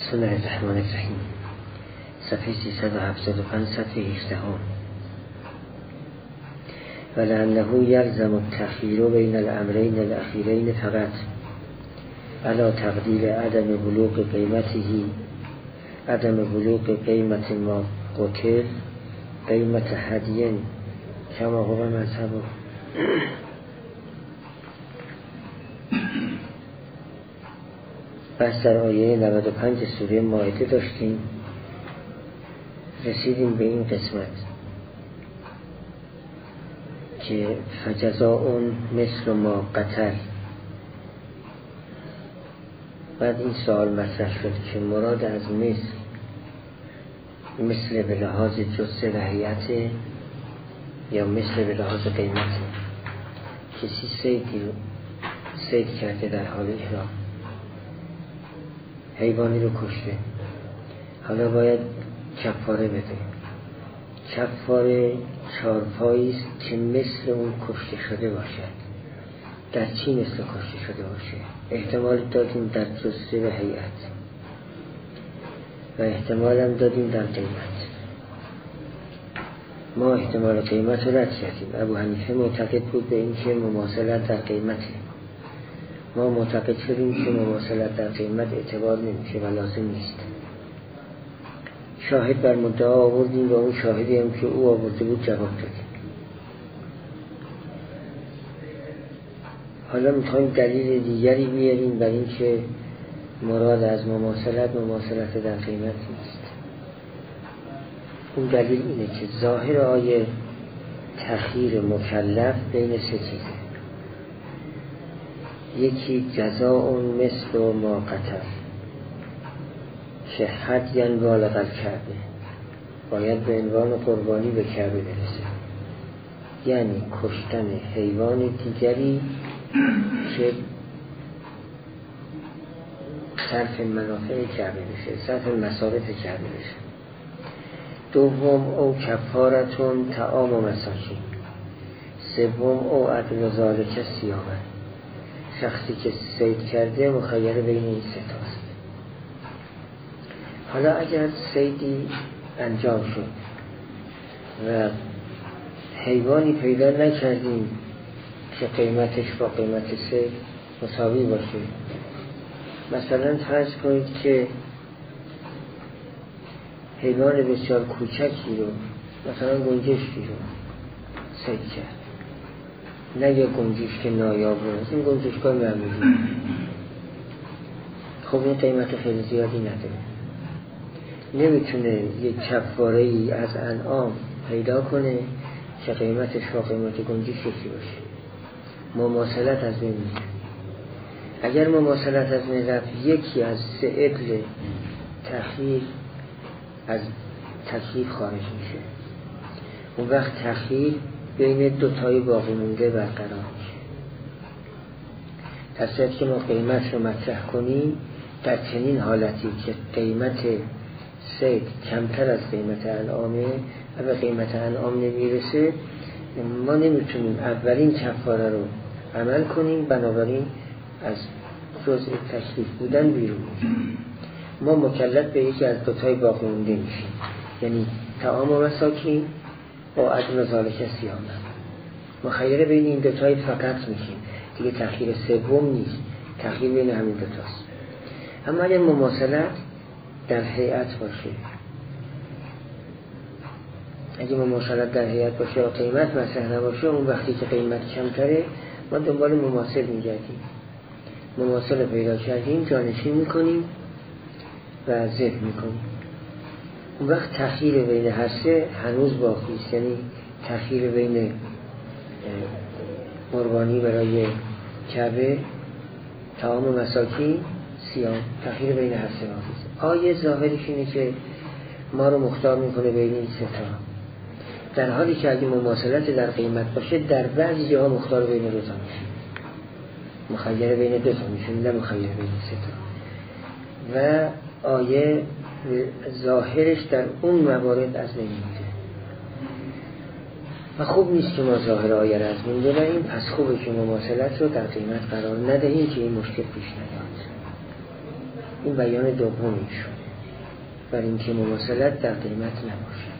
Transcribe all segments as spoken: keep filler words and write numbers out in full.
بسم الله الرحمن الرحیم. صفحه سیصد و هفتاد و پنج، صفحه هفده. ولأنه یلزم التخییر بین الامرین الاخیرین فقط علی تقدیر عدم بلوغ قیمته عدم بلوغ قیمت ما قتل قیمت هدین کما هو مذهب. بس در آیه نود و پنج سوره مائده داشتیم، رسیدیم به این قسمت که فجزاء مثل ما قتل. بعد این سوال مطرح شد که مراد از مثل مثل به لحاظ جزء و هیئت یا مثل به لحاظ قیمت. کسی صیدی رو صید کرده در حال احرام، حیوانی رو کشته، حالا باید کفاره بده. کفاره چارپایی است که مثل اون کشته شده باشد. در چی مثل کشته شده باشه؟ احتمال دادیم در جزء و هیئت و احتمال هم دادیم در قیمت. ما احتمال قیمت رو رد کردیم. ابو حنیفه معتقد بود به این که مماثلت در قیمته. ما معتقد شدیم که مماثلت در قیمت اعتبار نمیشه و لازم نیست. شاهد بر مدعا آوردیم و اون شاهدی هم که او آورده بود جواب دادیم. حالا میخوایم دلیل دیگری بیاریم بر این که مراد از مماثلت مماثلت در قیمت نیست. اون دلیل اینه که ظاهر آیه تخییر مکلف بین سه چیزه. یکی جزاء مثل ما قتل که هدیاً بالغ الکعبه، باید به عنوان قربانی به کعبه برسه، یعنی کشتن حیوان دیگری که صرف منافع کعبه بشه، صرف مصارف کعبه بشه. دوم او کفارتون طعام و مساکین. سوم او عدل ذالک صیامه. شخصی که صید کرده مخیر بین این سه تاست. حالا اگر صیدی انجام شد و حیوانی پیدا نکردیم که قیمتش با قیمت صید مساوی باشه، مثلا فرض کنید که حیوان بسیار کوچکی رو، مثلا گنجشکی رو صید کرد، نه یک گنجشک نایاب رو، این گنجشکای معمولی، خب این قیمت خیلی زیادی نداره. نمیتونه یک کفاره ای از انعام پیدا کنه که قیمتش با قیمت گنجشکی باشه. مماثلت از بین میره. اگر مماثلت از بین رفت، یکی از سه عدل تخییر از تکلیف خارج میشه. اون وقت تخییر بین دوتای باقی مونده برقرار میشه. در صورتی که ما قیمت رو مطرح کنیم، در چنین حالتی که قیمت صید کمتر از قیمت انعامه و به قیمت انعام نمیرسه، ما نمیتونیم اولین کفاره رو عمل کنیم، بنابراین از جزء تکلیف بودن بیرون میشیم. ما مکلف به یکی از دوتای باقی مونده میشیم، یعنی طعام و مساکین با عدل ذالک صیامه. مخیر بین این دوتای فقط میشیم، دیگه تخییر سوم نیست، تخییر بین همین دوتاست. اما اگر مماثلت در هیئت باشه، اگه مماثلت در هیئت باشه و قیمت مطرح نباشه، اون وقتی که قیمت کمتره ما دنبال مماثل میگردیم. مماثل پیدا کردیم، جانشین میکنیم و ذبح میکنیم. اون وقت تخییر بین هر سه هنوز باقی است، یعنی تخییر بین قربانی برای کعبه، طعام و مساکین، صیام، تخییر بین هر سه باقی است. آیه ظاهرش اینه که ما رو مختار میکنه بین این سه تا، در حالی که اگه مماثلت در قیمت باشه در بعضی جاها مختار بین دو تا میشه، مخیر بین دو تا میشه، نه مخیر بین سه تا. و آیه ظاهرش در اون موارد از بین میره و خوب نیست که ما ظاهر آیه را از بین ببریم. پس خوبه که مماثلت رو در قیمت قرار ندهیم که این مشکل پیش نیاد. این بیان دومی شد بر اینکه مماثلت در قیمت نباشد.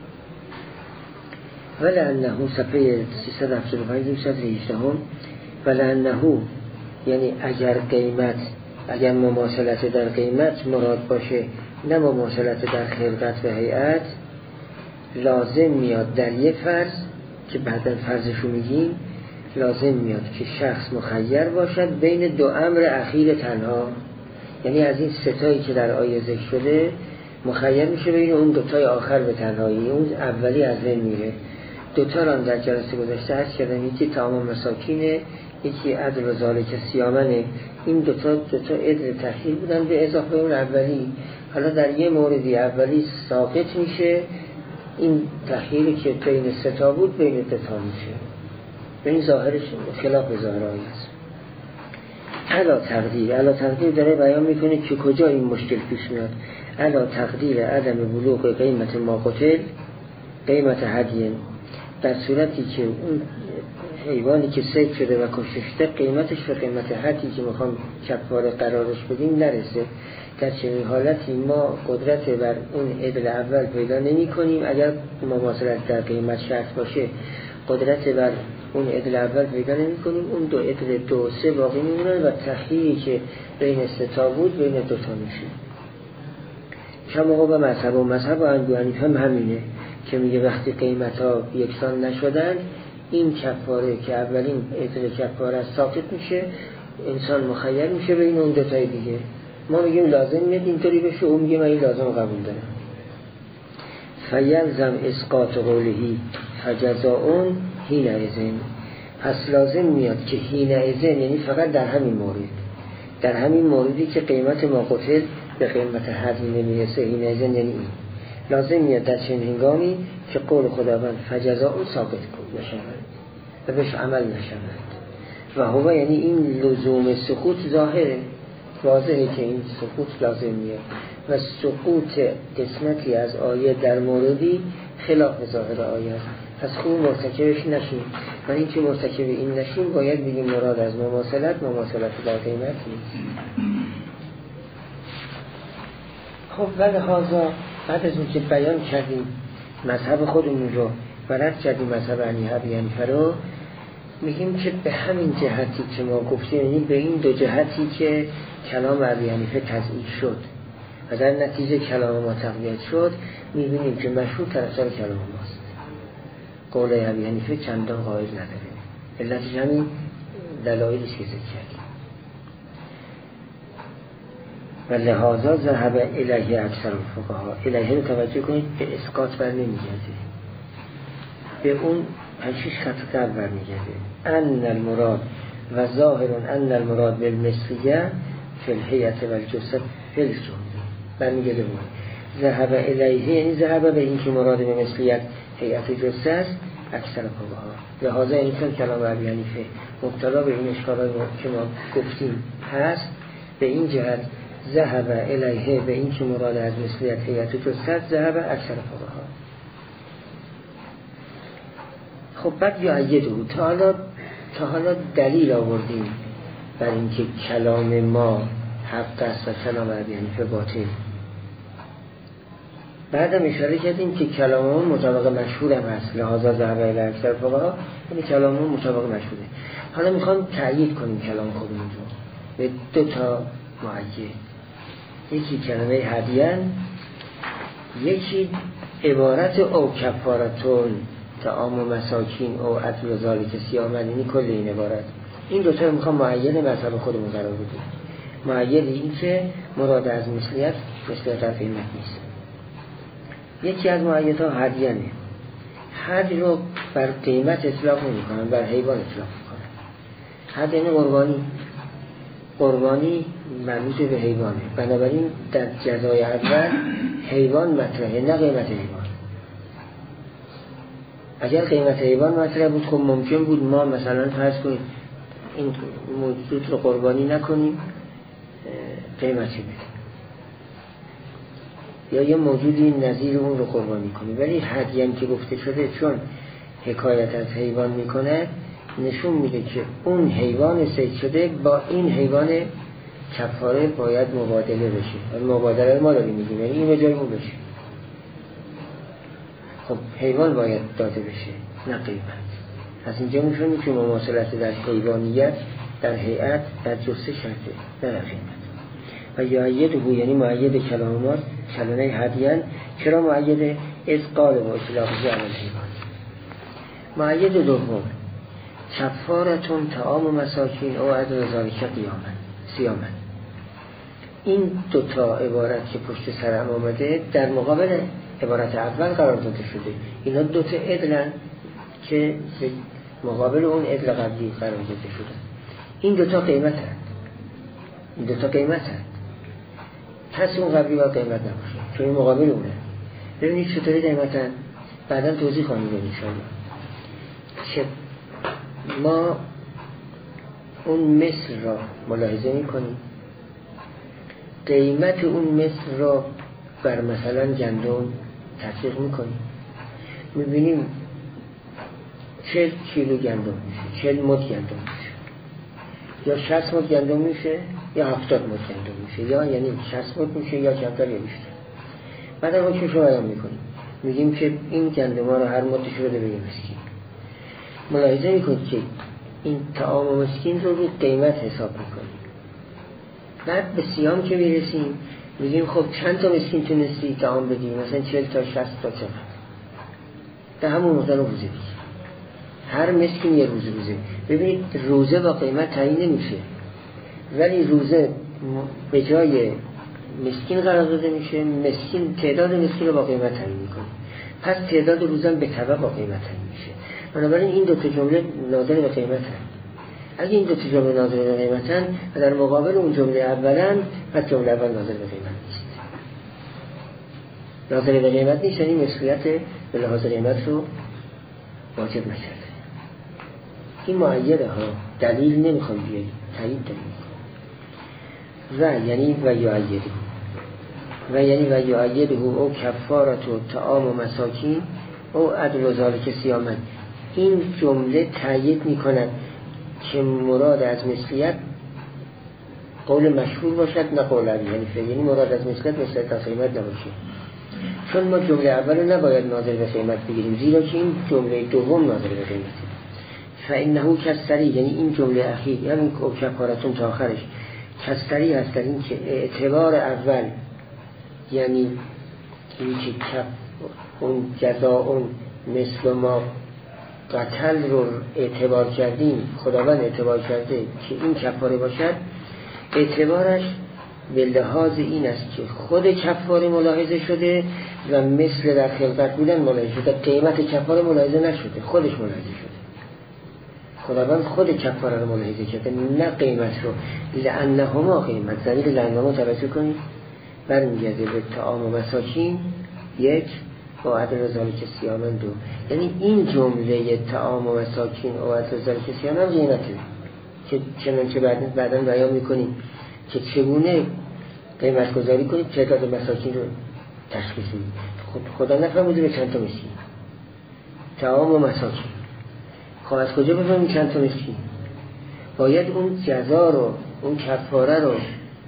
ولعنه صفحه سیصد و هفتاد و پنج دویست و هجده ولعنه یعنی اگر قیمت اگر مماثلت در قیمت مراد باشه نه مماثلت در خلقت و هیئت، لازم میاد در یک فرض که بعدا فرضشو میگیم، لازم میاد که شخص مخیر باشد بین دو امر اخیر تنها، یعنی از این ستایی که در آیه ذکر شده مخیر میشه بین اون دوتای آخر به تنهایی، اون اولی از بین میره. دوتا را در جلسه گذشته عرض کردم، یکی طعام مساکینه، یکی عدل و ذالک صیامنه. این دوتا دوتا عدل تخییر بودن به اضافه اون اولی. حالا در یه موردی اولی ساقط میشه، این تخییری که بین ستا بود بین دوتا میشه. به این ظاهرش خلاف ظاهر آیه است. علا تقدیر علا تقدیر داره بیان میکنه که کجا این مشکل پیش میاد. علا تقدیر عدم بلوغ قیمت ما قتل قیمت هدیه، در صورتی که اون حیوانی که صید شده و کشته شده قیمتش به قیمت هدی که میخوام کفاره قرارش بدیم نرسه، در چنین حالتی ما قدرت بر اون عدل اول پیدا نمی کنیم. اگر مماثلت در قیمت شرط باشه قدرت بر اون عدل اول پیدا نمی کنیم، اون دو عدل دو سه باقی میمونن و تخییری که بین ستا بود بین دوتا میشه. شما به مذهب و مذهب و ابو حنیفه هم همینه که میگه وقتی قیمت ها یکسان نشدن این کفاره که اولین عدل کفاره ساقط میشه، انسان مخیر میشه بین اون دوتای دیگه. ما میگیم لازم میاد اینطوری بشه، اون میگه من این لازم قبول دارم. فیلزم اسقاط قولهی فجزاؤن حین اذن، پس لازم میاد که حین اذن یعنی فقط در همین مورد، در همین موردی که قیمت ما قتل به قیمت حدی نمیرسه، حین اذن یعنی این لازم میاد در چنین هنگامی که قول خداوند فجزاؤن ثابت کن نشود و بهش عمل نشود. و هو یعنی این لزوم سقوط ظاهره، واضحه که این سقوط لازم میاد و سقوط قسمتی از آیه در موردی خلاف ظاهر آیه است. پس خوب مرتکبش نشیم و این که مرتکب این نشیم باید بگیم مراد از مماثلت مماثلت در قیمت نیست. خب ولی حاضر بعد از اون که بیان کردیم مذهب خودمون رو و رد کردیم مذهب ابی حنیفه رو، میگیم که به همین جهتی که ما گفتیم، یعنی به این دو جهتی که کلام ابی حنیفه تضعیف شد و در نتیجه کلام ما تقویت شد، میبینیم که مشهور طرفدار کلام ماست. قول ابی حنیفه چندان قائل نداره، علتش همین دلایلی که ذکر کردیم. و لحاظا ذهب الیه اکثر الفقها، الیه رو توجه کنید به اسقاط بر نمیگرده، به اون پنجشش خط قبل برمیگرده. ان المراد و ظاهر ان المراد بالمثلیه فی الهیئة و الجسد فی الجمله برمیگرده. اون ذهب الیه یعنی ذهب به این که مراد به مثلیت هیئت جسد است اکثر فقها. لحاظا این که کلام ابی حنیفه مبتلا به این اشکالات که ما گفتیم هست، به این جهت ذهب الیه به این که مراد از مثلیت هیئت جسد ذهب اکثر فقها. خب بعد یا ایده تا حالا تا حالا دلیل آوردیم بر اینکه کلام ما حق است و کلام ابی حنیفه باطل. بعدم اشاره کردیم که کلام ما مطابق مشهور هم هست، لحاظا ذهب الی اکثر فقها، یعنی کلام ما مطابق مشهوره. حالا میخوام تأیید کنیم کلام خودمون رو به دو تا معید، یکی کلمه هدیان، یکی عبارت او کفارتون طعام و مساکین او عدل و ذالک صیامن، یعنی کل این عبارت. این دوتا رو میخوام معید مذهب خودمون قرار بدیم. معید این که مراد از مثلیت مثلیت در قیمت نیست. یکی از معیدها هدیانه، حد رو بر قیمت اطلاق نمی کنن، بر حیوان اطلاق میکنن. حد یعنی قربانی، قربانی مربوط به حیوانه، بنابراین در جزای اول حیوان مطرحه نه قیمت حیوان. اگر قیمت حیوان مطرح بود خب ممکن بود ما مثلا فرض کنیم این موجود رو قربانی نکنیم قیمتی بدیم، یا یه موجودی نظیر اون رو قربانی کنیم. ولی هدیان که گفته شده چون حکایت از حیوان میکنه، نشون میده که اون حیوان صید شده با این حیوان کفاره باید مبادله بشه. مبادله ما داریم میگیم، یعنی این به جای اون بشه. خب حیوان باید داده بشه نه قیمت. از اینجا میفهمیم که مماثلت در حیوانیت، در هیئت، در جسته شرطه نه در قیمت. و یعیده یعنی معید کلام ماست، کلمه هدیان. چرا معید؟ از قال و اطلاقی علی الحیوان. معید دوم کفارتون طعام و مساکین او عدل ذالک قیاما صیاما. این دوتا عبارت که پشت سرم آمده در مقابل عبارت اول قرار داده شده. اینا دوتا عدلن که مقابل اون عدل قبلی قرار داده شده. این دوتا قیمت هست. این دوتا قیمت هست. پس اون قبلی باید قیمت نباشه چون این مقابل اونه. ببینید چطوری قیمت هست. بعدا توضیح خواهیم داد انشاءالله که ما اون مثل را ملاحظه میکنیم، قیمت اون مثل را بر مثلا گندم تطبیق میکنیم، میبینیم چهل کیلو گندم میشه، چهل مد گندم میشه، یا شصت مد گندم میشه یا هفتاد مد گندم میشه، یا یعنی شصت مد میشه یا کمتر یا بیشتر. بعد ما چه شو بیان میکنیم؟ میگیم که این گندم ها رو هر مدش رو بده به مسکین. ملاحظه میکنید که این طعام و مسکین رو رو قیمت حساب میکنیم. بعد به صیام که میرسیم میگیم خب چند تا مسکین تونستی طعام بدی؟ مثلا چهل تا شصت تا چند در همون مقدار روزه بگیر. هر مسکین یه روز روزه. ببینید روزه با قیمت تعیین نمیشه، ولی روزه به جای مسکین قرار داده میشه. مسکین تعداد مسکین رو با قیمت تعیین میکنه، پس تعداد روزه به تبع با قیمت تعیین میشه. بنابراین این دو تا جمله ناظر به قیمت هست. اگه این دو تا جمله ناظر به قیمت هست و در مقابل اون جمله اولا، پس جمله اول ناظر به قیمت نیست. ناظر به قیمت نیست یعنی مسئولیت به لحاظ قیمت رو واجب نکرده. این معیده ها دلیل نمیخوام بیاریم، تایید داریم. و یعنی و یعیده و یعنی و یعیده او کفارت و طعام و مساکین او عدل و ذالک صیاما. این جمله تایید میکند که مراد از مثلیت قول مشهور باشد نه قول علی حنیفه، یعنی مراد از مثلیت مثلیت از قیمت نباشه. چون ما جمله اول نباید ناظر به قیمت بگیریم، زیرا که این جمله دوم ناظر به قیمت. فانه کسری یعنی این جمله اخیر یعنی کفارتون تا آخرش کسری هست در این که اعتبار اول یعنی این که کف اون جزا اون مثل ما قتل رو اعتبار کردیم، خداوند اعتبار کرده که این کفاره باشد، اعتبارش به لحاظ این است که خود کفاره ملاحظه شده و مثل در خلقت بودن ملاحظه شده. قیمت کفاره ملاحظه نشده، خودش ملاحظه شده. خداوند خود کفاره رو ملاحظه کرده نه قیمت رو. لأنهما قیمت زمیر لأنهما توجه کنید برمیگرده به طعام و مساکین یک و عدل ذالک صیاما دو. یعنی این جمله طعام و مساکین و عدل ذالک صیاما قیمته که چنانچه بعد بعداً بیان میکنیم که چگونه قیمت گذاری کنید تعداد مساکین رو تشخیص میدید. خدا نفرموده به چند تا مسکین طعام و مساکین. خب از کجا بفهمیم چند تا مسکین؟ باید اون جزا رو اون کفاره رو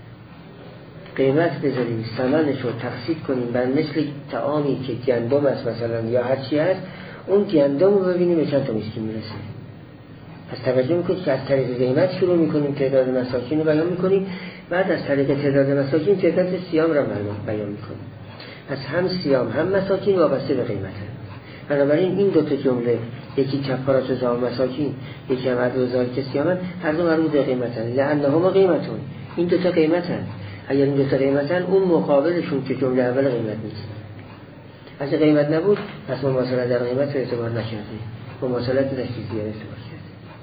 قیمت بذاریم، ثمنش رو تقسیم کنیم بر مثل طعامی که گندم است مثلا یا هر چی هست، اون گندم رو ببینیم به چند تا مسکین میرسه. پس توجه میکنید که از طریق قیمت شروع میکنیم تعداد مساکین رو بیان میکنیم، بعد از طریق تعداد مساکین تعداد صیام رو بیان میکنیم. پس هم صیام هم مساکین وابسته به قیمت هست. بنابراین این دو تا جمله یکی کفارت و طعام مساکین یکی هم عدل ذالک صیاما هر دو مربوط به قیمت هست. لأنهما قیمتون، این دو تا قیمت هست. اگر این دو تا قیمت هست اون مقابلشون که جمله اول قیمت نیست. اگه قیمت نبود پس مماثلت در قیمت رو اعتبار نکرده، مماثلت در چیزی اعتبار کرده.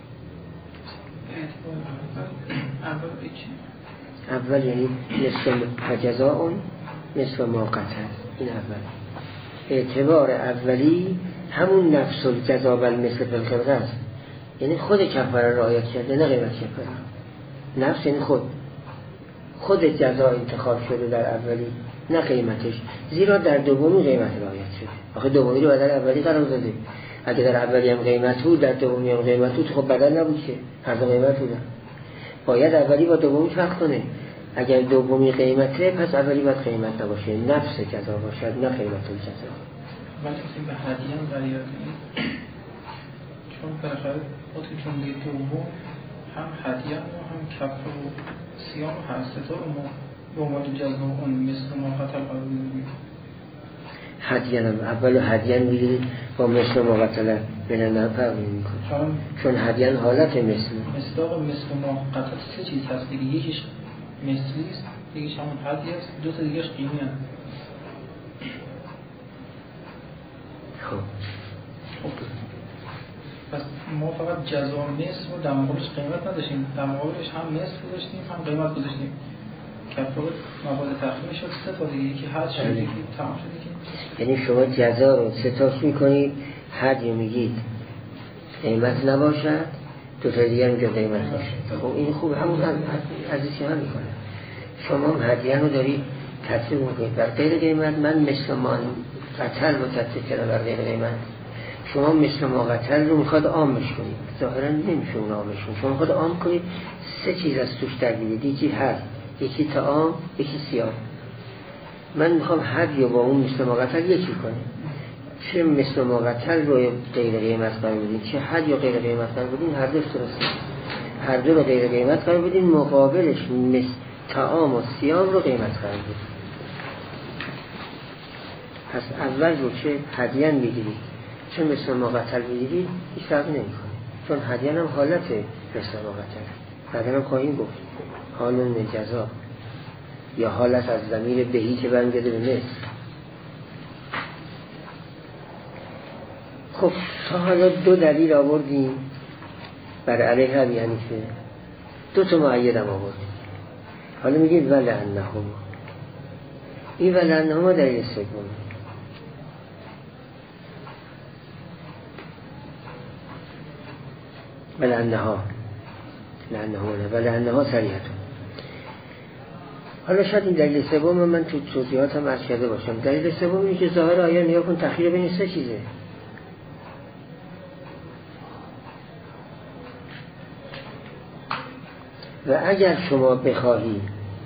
اول یعنی نصف جزا اون نصف ما قتل. این اول اعتبار اولی همون نفس الجزا و مثل بالخلقه است، یعنی خود کفاره رعایت کرده نه قیمت کفاره. نفس یعنی خود خود جزا انتخاب شده در اولی نه قیمتش، زیرا در دومی قیمت رعایت شده. آخه دومی رو بدل اولی قرار داده. اگه در اولی هم قیمت بود در دومی هم قیمت بود خب بدل نبود که هر دو قیمت بودن. باید اولی با دومی فرق کنه. اگر دومی قیمته پس اولی باید قیمت نباشه، نفس جزا باشد نه قیمت الجزا. ولی این به هدیه هم برگردیم، چون بالاخره با تو جمله دوم هم هدیه و هم کفر و سیام هست، تا ما به عنوان جزا اون مثل ما قتل قرار میدیم. هدیه هم اول هدیه میگیرید با مثل ما قتل بین نه فرق نمیکنه، چون چون هدیه حالت مثل مصداق مثل ما قتل سه چیز هست دیگه، یکیش مثلی است، یکیش همون هدیه است، دو تا دیگه‌اش قیمی هست. خب پس ما فقط جزا مثل و در مقابلش قیمت نداشتیم، در مقابلش هم مثل گذاشتیم هم قیمت گذاشتیم. کفاره مواد تخمین شد سه تا دیگه، یکی حد شد یکی تمام شد دیگه. یعنی شما جزا رو سه تاش میکنید، حد میگید قیمت نباشد، دو تا دیگه میگه قیمت باشه. خب این خوب همون عزیزی هم میکنه. شما هدیه رو دارید تطبیق میکنید بر غیر قیمت، من مثل ما قتل رو تطبیق کردم بر غیر قیمت. شما مثل ما قتل رو میخواد عامش کنید، ظاهرا نمیشه اون عامش کنید. شما میخواد عام کنید، سه چیز از توش درگیرید، یکی حد، یکی طعام، یکی سیاه. من میخوام حد یا با اون مثل ما قتل یکی کنیم. چه مثل ما قتل رو غیر قیمت قرار بدین، چه حد یا غیر قیمت قرار بدین، هر دو درسته. هر دو رو غیر قیمت قرار بدین، مقابلش مثل طعام و سیاه رو قیمت قرار بدین. پس اول رو چه هدیان بگیرید چه مثل ما قتل بگیرید هیچ فرق نمیکنه، چون هدیان هم حالت مثل ما قتل. بعد هم خواهیم گفت قانون جزا یا حالت از ضمیر بهی که برمیگرده به مثل. خب تا حالا دو دلیل آوردیم بر علیه ابی حنیفه، دو تا مؤید هم آوردیم. حالا میگیم ولعنهما. این ولعنهما دلیل سوم. ولعنها لعنها نه ولعنها صریحتون. حالا شاید این دلیل سوم من تو توضیحات هم عرض کرده باشم. دلیل سوم اینه که ظاهر آیه نیا کن تخییر بین سه چیزه. و اگر شما بخواهی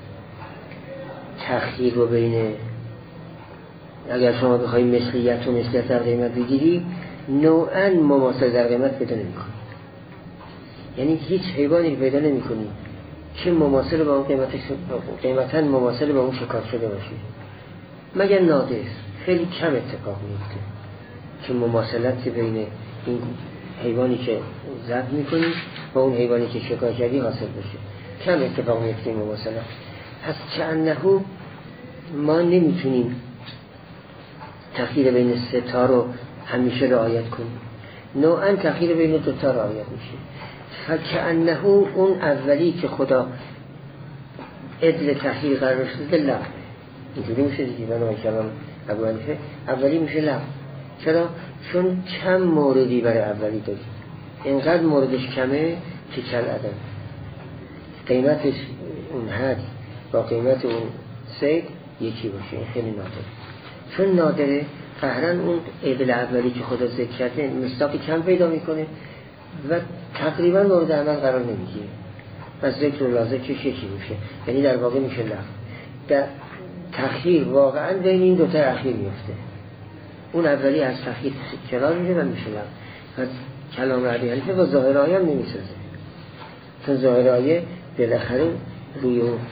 تخییر رو بین، اگر شما بخواهی مثلیت و مثلیت در قیمت بگیری، نوعاً مماثل در قیمت پیدا نمی‌کنی. یعنی هیچ حیوانی پیدا نمی‌کنی که مماثل با اون قیمتش قیمتاً مماثل با اون شکار شده باشه، مگر نادر. خیلی کم اتفاق میفته که مماثلت بین این حیوانی که ذبح می‌کنی با اون حیوانی که شکار کردی حاصل بشه. کم اتفاق میفته مماثلت. پس چنهو ما نمیتونیم تخییر بین سه تا رو همیشه رعایت کنیم. نوعاً تخییر بین دو تا رعایت میشه. فکأنه اون اولی که خدا عدل تخییر قرار شده لغوه. اینجوری میشه دیگه. من کلام ابو حنیفه اولی میشه لغو. چرا؟ چون کم موردی برای اولی داریم، اینقدر موردش کمه که کل عدم. قیمتش اون حد با قیمت اون سید یکی باشه، این خیلی نادره. چون نادره قهرن اون عدل اولی که خدا ذکر کرده مصداق کم پیدا میکنه و تقریبا مورد عمل قرار نمیگیره و ذکر و لازم چه یکی میشه، یعنی در واقع میشه لغو. در تخییر واقعا بین این دوتا اخیر میفته. اون اولی از تخییر کنار میشه و میشه لغو. و کلام ابی حنیفه با ظاهر آیه هم نمیسازه، چون ظاهر آیه بالاخره روی اون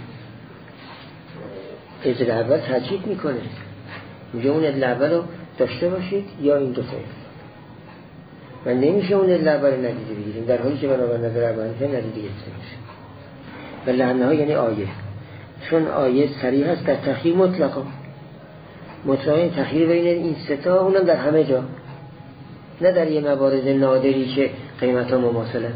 عدل اول تاکید میکنه، میگه اون عدل اول رو داشته باشید یا این دوتا. و نمیشه اون عدل اول رو ندیده بگیریم، در حالی که بنابر نظر ابی حنیفه ندیده گرفته میشه. و لعنها یعنی آیه، چون آیه صریح است در تخییر مطلقا. مطلقا تخییر بین این سه تا، اونم در همه جا، نه در یه موارد نادری که قیمت ها مماثله.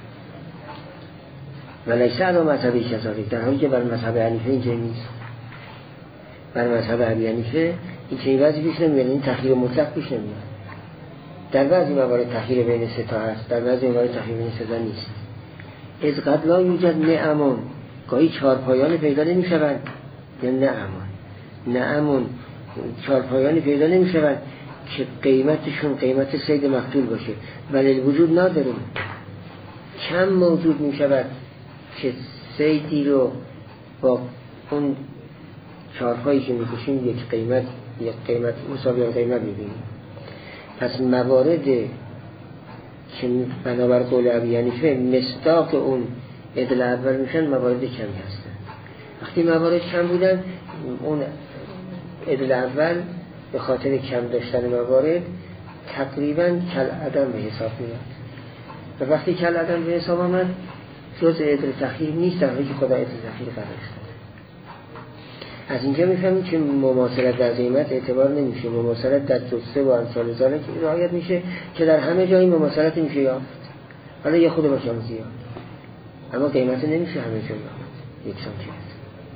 و لیس علی مذهبی کذالک، در حالی که بر مذهب حنیفه اینجا نیست. بر مذهب ابی حنیفه این چنین وضعی پیش نمیاد، این تخییر مطلق پیش نمیاد. در بعضی موارد تخییر بین سه تا هست، در بعضی موارد تخییر بین سه تا نیست. از قد لا یوجد نعمون، گاهی چارپایان پیدا نمیشوند، یا نعمون نعمون چارپایانی پیدا نمیشوند که قیمتشون قیمت صید مقتول باشه، ولی وجود نداریم. کم موجود میشود که صیدی رو با اون چارپایی که میکشیم یک قیمت یک قیمت مساوی قیمت میبینیم. پس موارد که بنابر قول ابی حنیفه مصداق اون عدل اول میشن موارد کمی هستن. وقتی موارد کم بودن اون عدل اول به خاطر کم داشتن موارد تقریبا کل عدم به حساب میاد و وقتی کل عدم به حساب آمد جز عدل تخییر نیست، در حالی که خدا عدل تخییر قرار داد. از اینجا میفهمیم که مماثلت در قیمت اعتبار نمیشه، مماثلت در جسته با امثال ذالک که رعایت میشه که در همه جایی مماثلت میشه یافت، حالا یه خود با کم زیاد، اما قیمت نمیشه همه جا یافت یکسان کرد.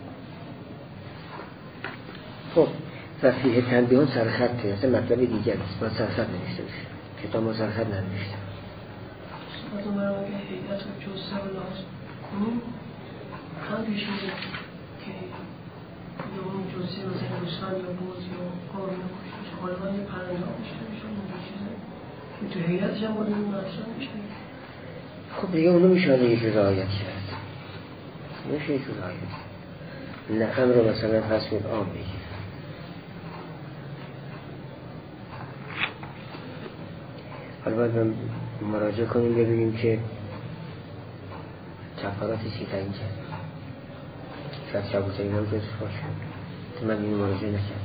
خب و فیه تنبیهان سرخطه، اصلا مطلب دیگر است، باید سرخط نوشته بشه، کتاب ما سرخط ننوشته. از اون برای که حیدت و جسته و لازم کنیم هم پیش میده که یا اون جسته مثل دوستان یا بوز یا کار نکشه غالبا یه پرنده ها بشته میشه اون دو چیزه که تو حیدتش هم باید این مطرح میشه. خب دیگه اونو میشه یه جور رعایت کرد، میشه یه جور رعایت نه امر مثلا فصل عام بگیر. حالا باید مراجعه کنیم ببینیم که تفارات چی تعیین کرد. شاید شبوت این هم جزش باشه که من این مراجعه نکرد.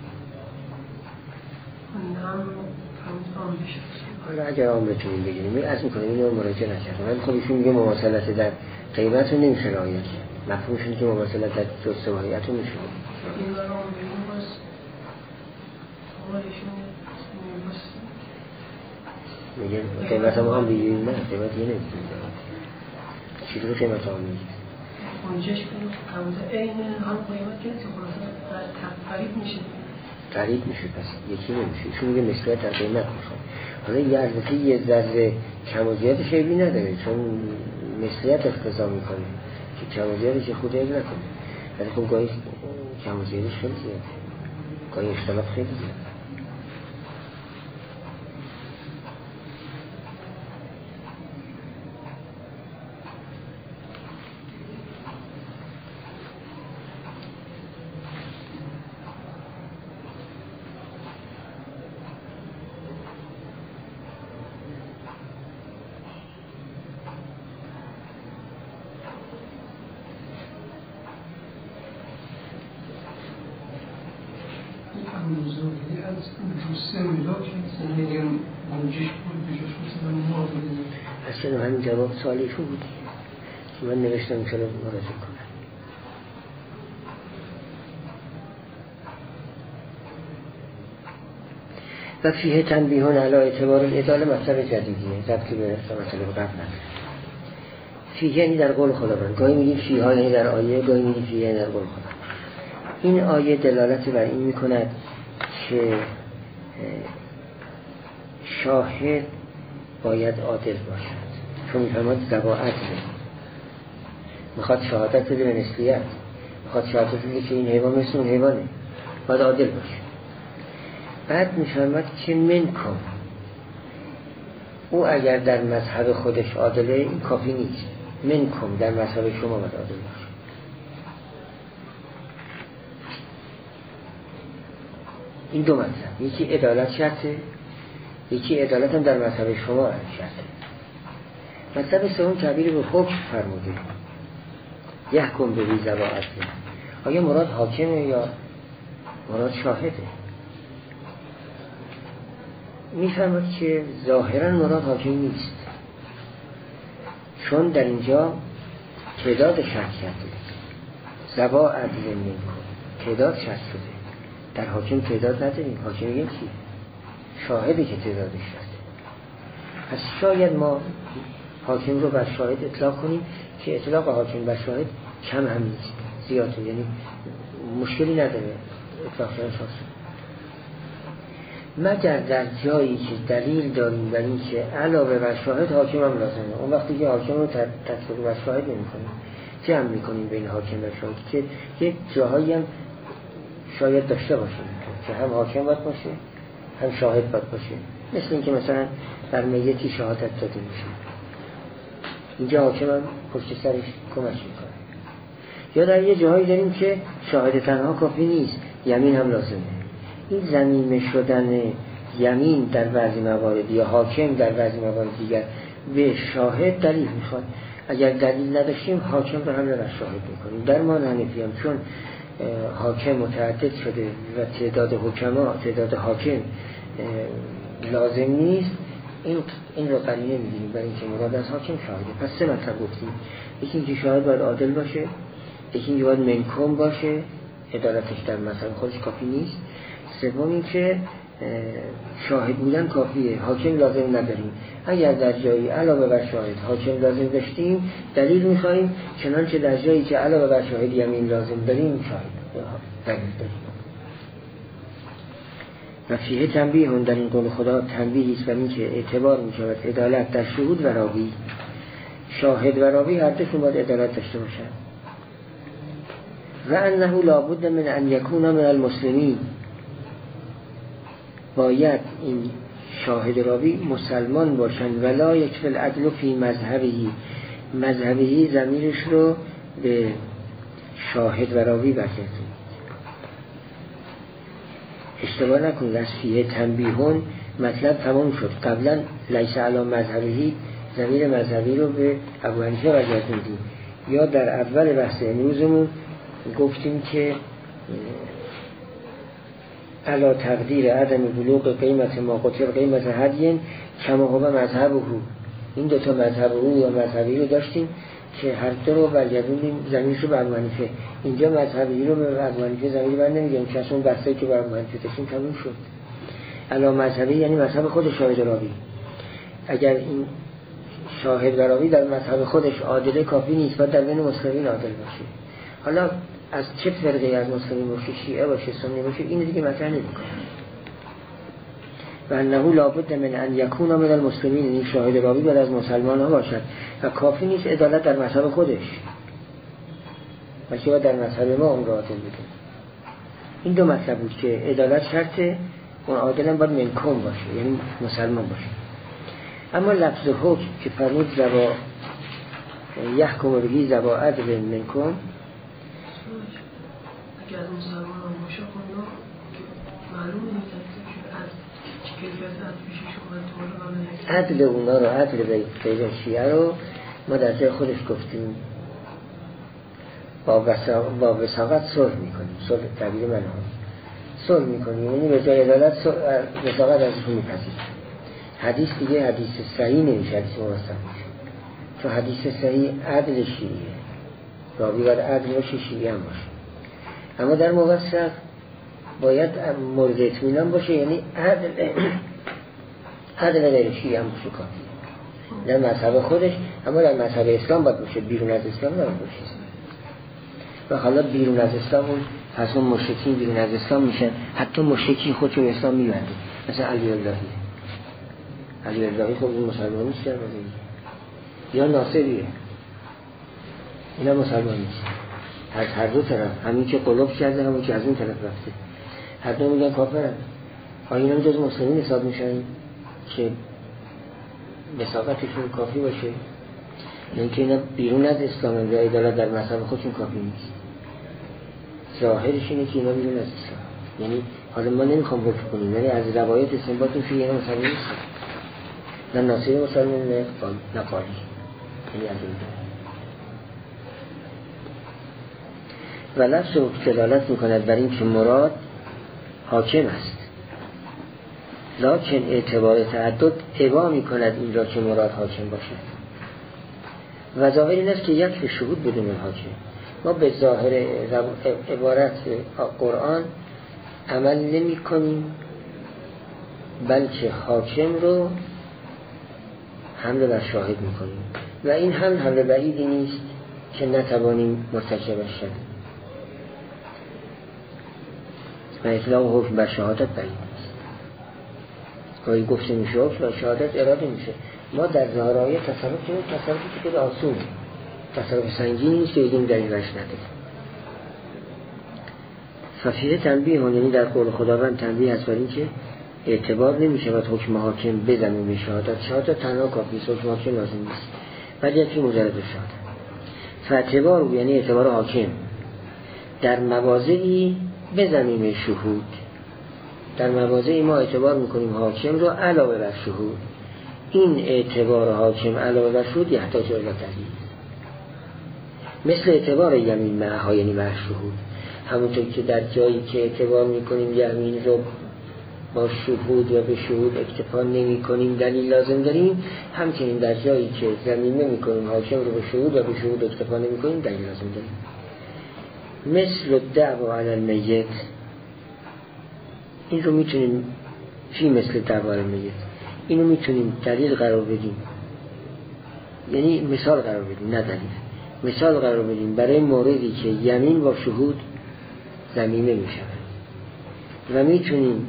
حالا اگر عام بتونیم بگیریم از میکنیم این رو مراجعه نکرد. من خب ایشون میگه مماثلت در قیمت رو نمیشه رعایت کرد. مفهومشون که مماثلت در جزء واحدیت رو میشه. این رو عام بگیریم باز آمارشون باز میگه قیمت هم هم بگیریم نه قیمت یه نمیگیریم چی رو قیمت هم میگیریم اونجاش کنیم همزه این هم قیمت که قریب میشه قریب میشه پس یکی نمیشه چون میگه مثلیت در قیمت میخواد. حالا یه عرضه یه ذره کم و زیاد شیبی نداره چون مثلیت اقتضا میکنه که کم و زیادش خود عیب نکنه، ولی خب گاهی کم و زیادش خیلی زیاده، گاهی اختلاف خیلی زیاده. اصلا همین جواب سوالیشون بود که من نوشتم که رو مراجعه کنم. و فیه تنبیهون علی اعتبار العداله مطلب جدیدیه ربطی به مطلب قبل نداره. فیه یعنی در قول خداوند، گاهی میگیم فیه ها یعنی در آیه، گاهی میگیم فیه یعنی در قول خداوند. این آیه دلالت بر این میکند که شاهد باید عادل باشد، چون میفهمد زبا عدله، میخواد شهادت بده به مثلیت، میخواد شهادت بده که این حیوان مثل اون حیوانه، باید عادل باشه. بعد میفهمد که منکم، او اگر در مذهب خودش عادله این کافی نیست، منکم در مذهب شما باید عادل باشه. این دو مطلب، یکی عدالت شرطه، یکی عدالت هم در مذهب شما شرطه. مطلب سوم تعبیر به حکم فرموده، یحکم به ذی ذوی عدل. آیا مراد حاکمه یا مراد شاهده؟ میفهمد که ظاهرا مراد حاکم نیست، چون در اینجا تعداد شرط کرده، ذوی عدل منکم تعداد شرط شده، در حاکم تعداد نداریم، حاکم یکی شاهدی که تعدادش شده. پس شاید ما حاکم رو بر شاهد اطلاق کنیم که اطلاق حاکم بر شاهد کم هم نیست، زیاده، یعنی مشکلی نداره اطلاق شاهد شاهد، مگر در جایی که دلیل داریم بر این که علاوه بر شاهد حاکم هم لازمه. اون وقتی که حاکم رو تطبیق بر شاهد نمی کنیم، جمع می کنیم بین حاکم و شاهد که یک جاهایی هم شاید داشته باشیم که هم حاکم باید باشه هم شاهد باید باشه، مثل این که مثلا در میتی شهادت داده میشه، اینجا حاکم هم پشت سرش کمک میکنه. یا در یه جاهایی داریم که شاهد تنها کافی نیست، یمین هم لازمه. این ضمیمه شدن یمین در بعضی موارد یا حاکم در بعضی موارد دیگر به شاهد دلیل میخواد. اگر دلیل نداشتیم حاکم رو هم نباید شاهد میکنیم. در ما حنفی هم چون حاکم متعدد شده و تعداد حکما تعداد حاکم لازم نیست، این این رو قرینه می‌گیریم برای اینکه مراد از حاکم شاهده. پس سه مطلب گفتیم. یکی اینکه شاهد باید عادل باشه، یکی اینکه باید منکم باشه، عدالتش در مثلا خودش کافی نیست. سوم اینکه شاهد بودن کافیه، حاکم لازم نداریم. اگر در جایی علاوه بر شاهد حاکم لازم داشتیم دلیل می‌خوایم، چنانچه در جایی که علاوه بر شاهد یمین لازم داریم شاهد دلیل داریم. و فیه تنبیه هم در این قول خدا تنبیهی است بر اینکه اعتبار می‌شود عدالت در شهود و راوی. شاهد و راوی هر دوشون باید عدالت داشته باشند. و انه لابد من ان یکون من المسلمین، باید این شاهد راوی مسلمان باشند. ولا یکفی العدل فی مذهبی، مذهبی ضمیرش رو به شاهد و راوی برگردونید. اشتباه نکنید، از فیه تنبیهون مطلب تمام شد. قبلا لیس علی مذهبی ضمیر مذهبی رو به ابو حنیفه برگردوندیم. یا در اول بحث امروزمون گفتیم که علا تقدیر عدم بلوغ قیمت ما قطر قیمت هدین کما هو مذهب او. این دوتا مذهب او یا مذهبی رو داشتیم که هر دو رو برگردوندیم زمینش رو به ابو حنیفه. اینجا مذهبی رو به ابو حنیفه زمین بر نمیگیم که اصلا بحثی که بر ابو حنیفه داشتیم تموم شد. علا مذهبی یعنی مذهب خود شاهد راوی. اگر این شاهد راوی در مذهب خودش عادل کافی نیست، باید در بین مسلمین عادل باشه. حالا از چه فرقی از مسلمین باشه، شیعه باشه، سنی باشه، این دیگه مطرح نمی‌کنه. و انه لابد من ان یکون من المسلمین، این شاهد راوی باید از مسلمان ها باشد و کافی نیست عدالت در مذهب خودش، بلکه باید در مذهب ما اون را عادل بده. این دو مطلب بود که عدالت شرطه، اون عادل هم باید منکم باشه، یعنی مسلمان باشه. اما لفظ حکم که فرمود زبا یحکم بگی زبا عدل منکم، اگر از مسلمان هم باشه خونده معلوم نیست که از کیفیت از پیشش اومد. عدل اونا رو، عدل غیر شیعه رو ما در جای خودش گفتیم با وساقت صلح میکنیم. صلح تعبیر من هم صلح میکنیم، یعنی به جای عدالت وساقت ازشون میپذیریم. حدیث دیگه حدیث صحیح نمیشه، حدیث موثق میشه، چون حدیث صحیح عدل شیعه، راوی باید عدل باشه، شیعه هم باشه. اما در موثق باید مورد اطمینان باشه، یعنی عدل عدل غیر شیعه هم باشه کافی. در مذهب خودش، اما در مذهب اسلام باید باشه، بیرون از اسلام نباید باشه. و حالا بیرون از اسلام اون پس اون مشرکین بیرون از اسلام میشن، حتی مشرکی خودشو به اسلام میبنده، مثل علی اللهی. علی اللهی خب این مسلمان نیست یا ناصریه، اینا مسلمان نیست. از هر دو طرف، همین که قلوب کرده همین که از این طرف رفته، هر دو میگن کافرن. آیا اینا جز مسلمین حساب میشن که وساقتشون کافی باشه؟ یعنی که اینا بیرون از اسلام و عدالت در مذهب خودشون کافی نیست. ظاهرش اینه که اینا بیرون از اسلام، یعنی حالا ما نمیخوام حکم کنیم، ولی از روایت استنباط میشه اینا مسلمان نیستن، نه ناصری مسلمان نه نه قالی، یعنی از این و لفظ رو دلالت میکند بر این که مراد حاکم است، لکن اعتبار تعدد ابا میکند این را که مراد حاکم باشد. و ظاهر این است که یک به شهود بدون حاکم. ما به ظاهر عبارت قرآن عمل نمی کنیم، بلکه حاکم رو حمله بر شاهد می کنیم و این هم حمله بعیدی نیست که نتوانیم مرتکبش شدیم و اطلاق حکم بر شهادت بعید نیست. گاهی گفته میشه حکم بر شهادت اراده میشه. ما در ظاهرهای تصرف کنیم، تصرفی که خیلی آسونه، تصرف سنگینی نیست که بگیم دلیلش نداریم. ففیه تنبیه هم، یعنی در قول خداوند تنبیه هست بر این که اعتبار نمیشه باید حکم حاکم بزنیم به شهادت. شهادت تنها کافی است، حکم حاکم لازم نیست، ولی یکی مجرد شهادت. فاعتبار یعنی اعتبار حاکم در مواضعی به ضمیم شهود، در مواضعی ما اعتبار میکنیم حاکم رو علاوه بر شهود. این اعتبار حاکم علاوه بر شهود یحتاج الی دلیل، مثل اعتبار یمین معها یعنی مع شهود. همونطور که در جایی که اعتبار میکنیم یمین رو با شهود و به شهود اکتفا نمی کنیم دلیل لازم داریم، همچنین در جایی که ضمیم نمی کنیم حاکم رو به شهود و به شهود اکتفا نمی کنیم دلیل لازم داریم. مثل الدعوا علی المیت، این رو میتونیم فی مثل دعوا علی المیت، اینو میتونیم دلیل قرار بدیم، یعنی مثال قرار بدیم نه دلیل، مثال قرار بدیم برای موردی که یمین با شهود ضمیمه میشود و میتونیم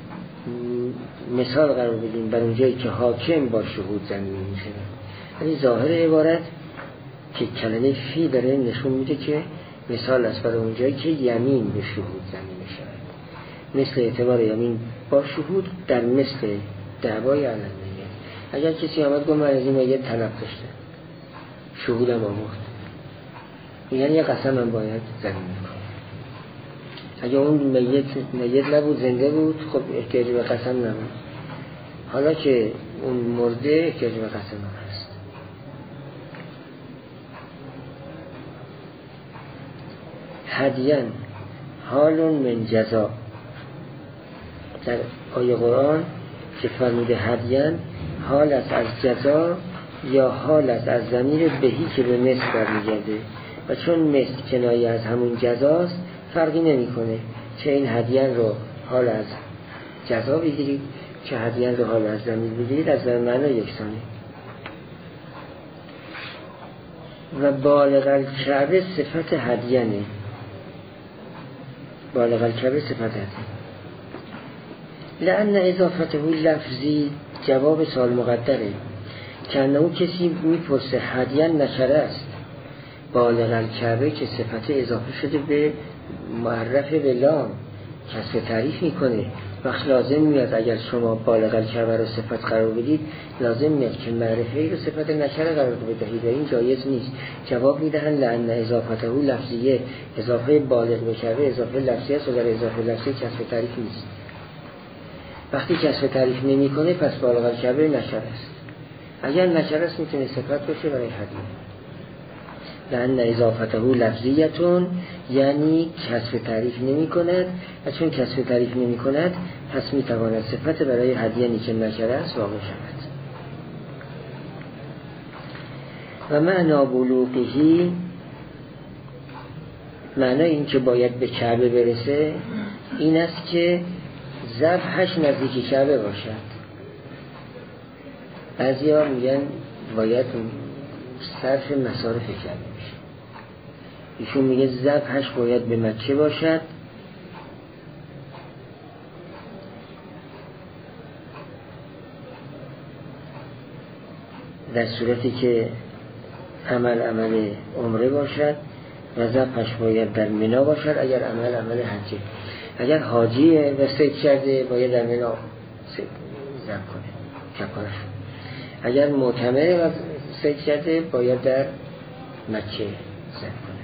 مثال قرار بدیم بر اونجایی که حاکم با شهود ضمیمه میشود. یعنی ظاهر عبارت که کلمه فی داره نشون میده که مثال است برای اونجایی که یمین به شهود ضمیمه شود، مثل اعتبار یمین با شهود در مثل دعوای علی المیت. اگر کسی آمد گفت من از این میت طلب داشته، شهودم آورد، یعنی یه قسم هم باید ضمیمه کنم. اگر اون میت میت نبود زنده بود خب احتیاجی به قسم نبود، حالا که اون مرده احتیاجی به قسم هم هست. هدیان حال من جزا، در آیه قرآن که فرموده هدیان حال است از جزا یا حال است از ضمیر بهی که به مثل برمیگرده و چون مثل کنایه از همون جزاست فرقی نمیکنه چه این هدیان رو حال از جزا بگیرید چه هدیان رو حال از ضمیر بگیرید، از معنی یکسانه. و بالغ الکعبه صفت هدیانه، بالغ الکعبه صفت هدیانه لأن اضافته لفظی جواب سال مقدره که انه کسی میپرسه هدیان نکره است، بالغ الکعبه که صفت اضافه شده به معرف به لام کسب تعریف میکنه. وقت لازم میاد اگر شما بالغ الکعبه رو صفت قرار بدید لازم میاد که معرفه ای رو صفت نکره قرار بدهید و این جایز نیست. جواب میدهن لأن اضافته لفظیه، اضافه بالغ به کعبه اضافه لفظی است و در اضافه لفظی کسب تعریف نیست. وقتی کسب تعریف نمی کنه پس بالغ الکعبه نکره است. اگر نکره است میتونه صفت باشه برای هدیه. لأن اضافته لفظیتون یعنی کسب تعریف نمی کند و چون کسب تعریف نمی کند پس می تواند صفت برای هدیانی که نکره است واقع شود. و معنا بلوغهی، معنای این که باید به کعبه برسه این است که ذبحش نزدیک کعبه باشد. بعضی ها میگن باید صرف مصارف کعبه بشه، ایشون میگه ذبحش باید به مکه باشد در صورتی که عمل عمل عمره باشد و ذبحش باید در مینا باشد اگر عمل عمل حجه. اگر حاجیه و سید کرده باید در مینا ذبح کنه کفارش. اگر معتمره و سید کرده باید در مکه ذبح کنه.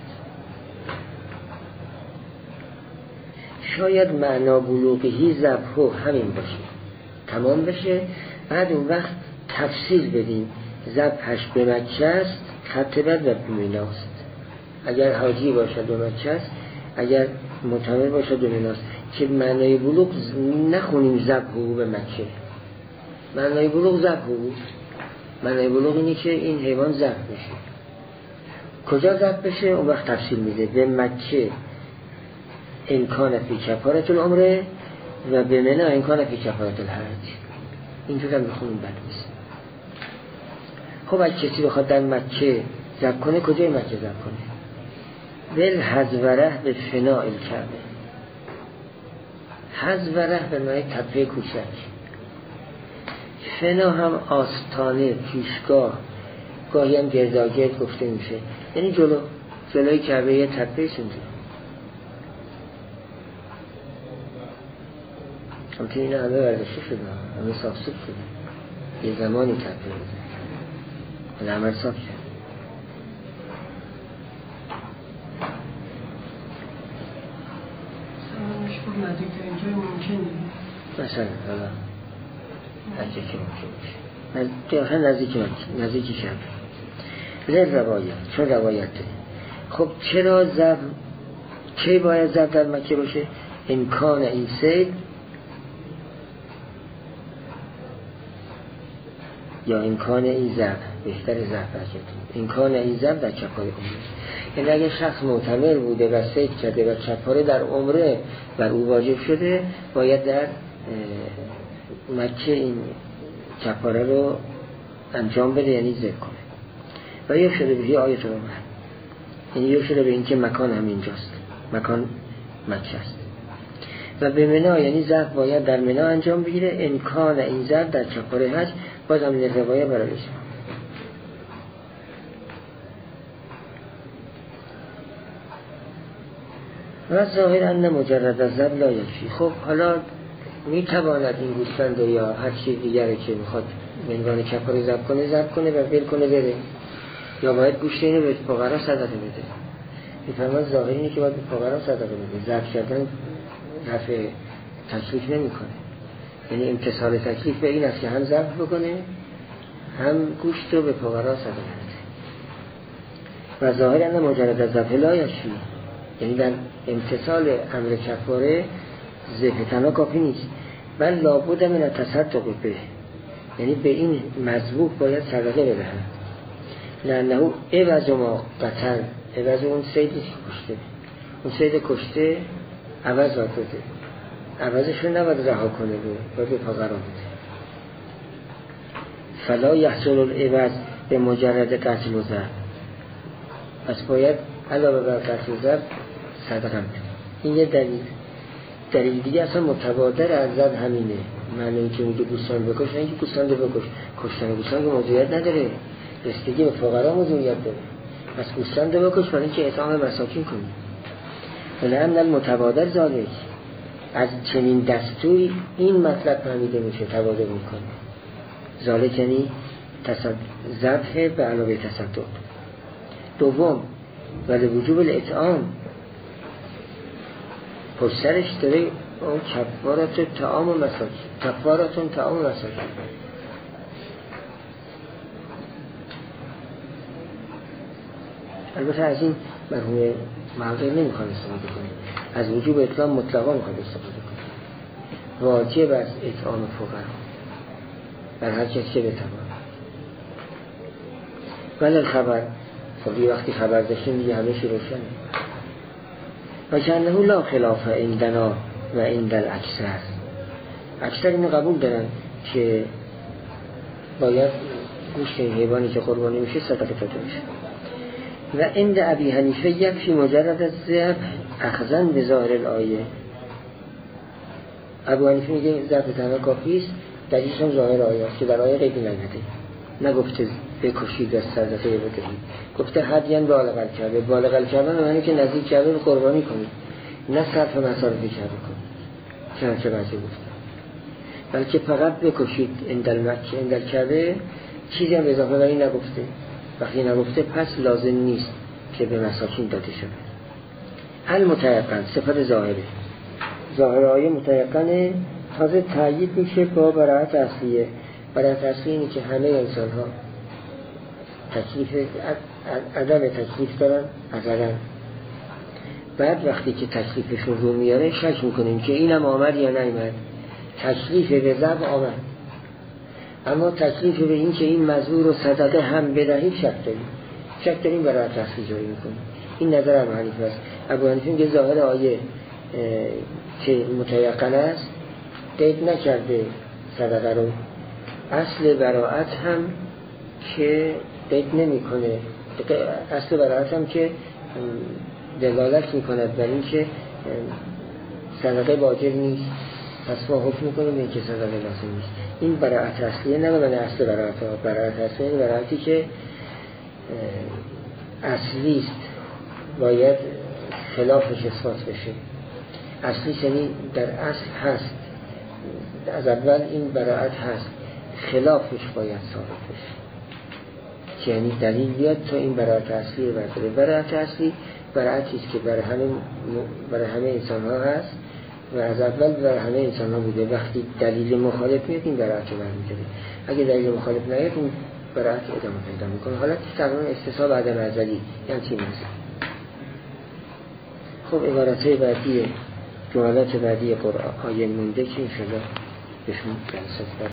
شاید معنا بلوغهی ذبحو همین باشه، تمام بشه، بعد اون وقت تفصیل بدیم ذبحش به مکه است خط بد و به میناست. اگر حاجی باشد به مکه است، اگر معتمر باشد به میناست، که معنای بلوغ نخونیم ذبحو به مکه. معنای بلوغ ذبحو، معنای بلوغ اینه که این حیوان ذبح بشه. کجا ذبح بشه اون وقت تفصیل میده. به مکه امکان فی کفارت العمره و به منا امکان فی کفارت الحج. اینجور هم بخونیم بد نیست. خب اگه کسی بخواد در مکه ذبح کنه کجای مکه ذبح کنه؟ ول حذوره به فناء الکعبه. حذوره به معنی تپه کوچک، فنا هم آستانه، پیشگاه، گاهی هم گرداگرد گفته میشه، یعنی جلو جلوی کعبه یه تپه سنده. همچه این همه وردشته شده، همه صاف صوف شده، یه زمانی تپه بوده ولی عمل صاف شد. خود نزدیکترین جای ممکن مثلا حالا نزدیک ممکن باشه، نزدیک ممکن، نزدیک شب زر روایت، چون روایت داره. خب چرا زب چه باید زب در مکه باشه؟ امکان این سید یا امکان این زب، بهتر زب برکتون، امکان این زب در چپای عمره. یعنی اگه شخص معتمر بوده و سید کرده و چپاره در عمره بر او واجب شده، باید در مکه این چپاره رو انجام بده، یعنی ذکر کنه. و یک شده به آیت رو محل، یعنی یک شده به این که مکان همینجاست، مکان مکه است. و به منا یعنی ذبح باید در منا انجام بگیره، امکان این ذبح در چپاره حج باز هم روایه برای اسلام. و ظاهر ان مجرد از ذبح لا یکفی. خب حالا میتواند این گوسفند یا هر چیز دیگری که میخواد به عنوان چپاره ذبح کنه ذبح کنه و ول کنه بره، یا باید گوشت اینو به فقرا صدقه بده؟ میفرماد ظاهر اینه که باید به فقرا صدقه بده. ذبح کردن رفع تکلیف نمیکنه، یعنی امتصال تکلیف به این است که هم ذبح بکنه هم گوشت رو به فقرا صدقه بده. و ظاهر ان مجرد از ذبح لا یکفی، یعنی در امتصال امر کفاره ذبح تنها کافی نیست، بل لابد من التصدق به، یعنی به این مذبوح باید صدقه بدهند. لانه عوض ما قتل، عوض اون سیدی که کشته، اون سید کشته عوض را بده، عوضش رو نباید رها کنه، باید به فقرا بده. فلا یحصل العوض به مجرد قتل و ذبح، پس باید علاوه بر قتل و ذبح صدقه بده. این یه دلیل. دلیل دیگه اصلا متبادر از ذبح همینه، معنی این که میگه گوسفند بکش، نه اینکه گوسفند بکش، کشتن گوسفند که موضوعیت نداره، رسیدگی به فقرا موضوعیت داره. پس گوسفند بکش برای اینکه اطعام مساکین کنی. ولعن المتبادر ذالک، از چنین دستوری این مطلب فهمیده میشه، تبادر میکنه. ذالک یعنی ذبح به علاوه تصدق. دوم ولی وجوب الاطعام، پشترش داره اون کفارت طعام و مساکین، کفارتون طعام و مساکین. البته از این مرحوم موضوع نمیخواد استفاده کنیم، از وجوب اطعام مطلقا میخواد استفاده کنیم. واجب از اطعام فقرا بر هر کسی که بتواند. ولی الخبر، خب یه وقتی خبر داشتیم دیگه همه شی روشنه. و کنه لا خلاف عندنا و عند الاکثر، اکثر اینو قبول دارن که باید گوشت حیوانی که قربانی میشه صدقه داده میشه. و عند ابی حنیفه یکفی مجرد از ذبح اخذن به ظاهر الآیه. ابو حنیفه میگه ذبح تنها کافی است، دلیلش هم ظاهر آیه است که در آیه قیدی نگفته، نگفته بکشید از صدقه بدهید، گفته هدیان بالغ کرده. بالغ کردن معنی که نزدیک کرده رو قربانی کنید، نه صرف مصارفی کرده کنید چنانچه بعضی گفتن، بلکه فقط بکشید اندل مکه اندل کرده، چیزی هم اضافه بر این نگفته. وقتی نگفته پس لازم نیست که به مساکین داده شده. المتیقن صفت ظاهره، ظاهر آیه متیقنه، تازه تأیید میشه با براءت اصلیه. براءت اصلی اینه که همه انسان ها تکلیف عدم تکلیف دارن ازلا، بعد وقتی که تکلیفشون رو میاره شک میکنیم که اینم آمد یا نیامد. تکلیف به ذبح آمد، اما تکلیف به این که این مذبوح رو صدقه هم بدهید شک داریم، شک داریم برای تفصیل جایی میکنیم. این نظر ابو حنیفه است. ابو حنیفه میگه ظاهر آیه که متیقن است، قید نکرده صدقه رو. اصل براءت هم که قید نمیکنه، اصل براءت هم که دلالت میکند بر این که صدقه واجب نیست، پس ما حکم میکنیم این که صدقه لازم نیست. این براءت اصلیه، نه من اصل براءت ها. براءت اصلیه این براءتی که اصلی است، باید خلافش اثبات بشه. اصلی یعنی در اصل هست، از اول این براءت هست، خلافش باید ثابت بشه، که یعنی دلیل بیاد تا این براءت اصلی رو برداره. براءت اصلی براءتی است که برای همه برای همه انسان ها هست و از اول بر همه انسان ها بوده. وقتی دلیل مخالف میاد این برعت رو برمی‌داره، اگه دلیل مخالف نیاد اون برعت ادامه پیدا میکنه. حالت تقریبا استصحاب عدم ازلی یعنی چی میشه. خب عبارتهای بعدی جملات بعدی قرآن آیه مونده که انشاءالله بهشون جلسات